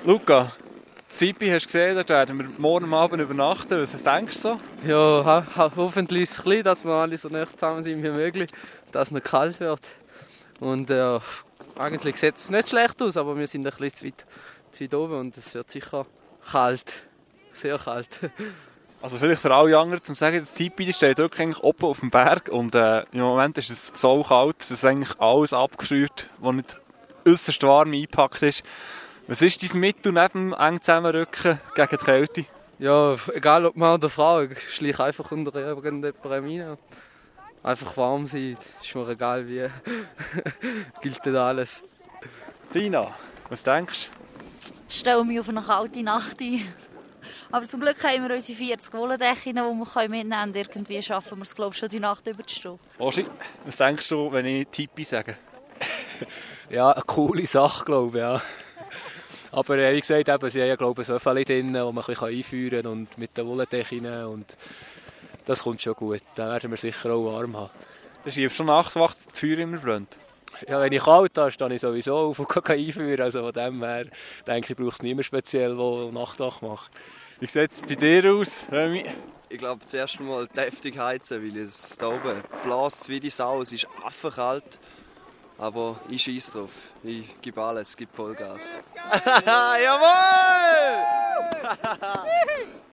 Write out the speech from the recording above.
Luca, Zipi, hast du gesehen, dort werden wir morgen Abend übernachten. Was denkst du so? Ja, hoffentlich ist es klein, dass wir alle so nah zusammen sind wie möglich, dass es nicht kalt wird. Und eigentlich sieht es nicht schlecht aus, aber wir sind ein bisschen zu weit oben und es wird sicher kalt. Sehr kalt. Also vielleicht für alle anderen, zum sagen, das Zipi steht wirklich eigentlich oben auf dem Berg und im Moment ist es so kalt, dass eigentlich alles abgefriert, was nicht äußerst warm eingepackt ist. Was ist dein Mittel neben dem eng zusammenrücken gegen die Kälte? Ja, egal ob Mann oder Frau, ich schleiche einfach unter irgendjemandem rein. Einfach warm sein, ist mir egal wie. Gilt nicht alles. Tina, was denkst du? Ich stelle mich auf eine kalte Nacht ein. Aber zum Glück haben wir unsere 40 Wollendecken, die wir mitnehmen können. Und irgendwie schaffen wir es, glaube ich, schon die Nacht überzustehen. Oschi, was denkst du, wenn ich Tipi sage? Ja, eine coole Sache, glaube ich. Ja. Aber wie gesagt, eben, sie haben ja, glaube ich, so viele drin, die man ein bisschen einführen kann und mit den Wollendecken. Und das kommt schon gut. Dann werden wir sicher auch warm haben. Du schiebst schon Nachtwacht, das Feuer immer brennt. Ja, wenn ich kalt habe, stehe ich sowieso auf und kann einführen. Also von dem her denke ich, braucht es niemand speziell, der Nachtwacht macht. Wie sieht es bei dir aus, Römi? Ich glaube, zuerst mal deftig heizen, weil es da oben bläst wie die Sau. Es ist affenkalt. Aber ich schieße drauf. Ich gebe alles, gebe Vollgas. Jawohl!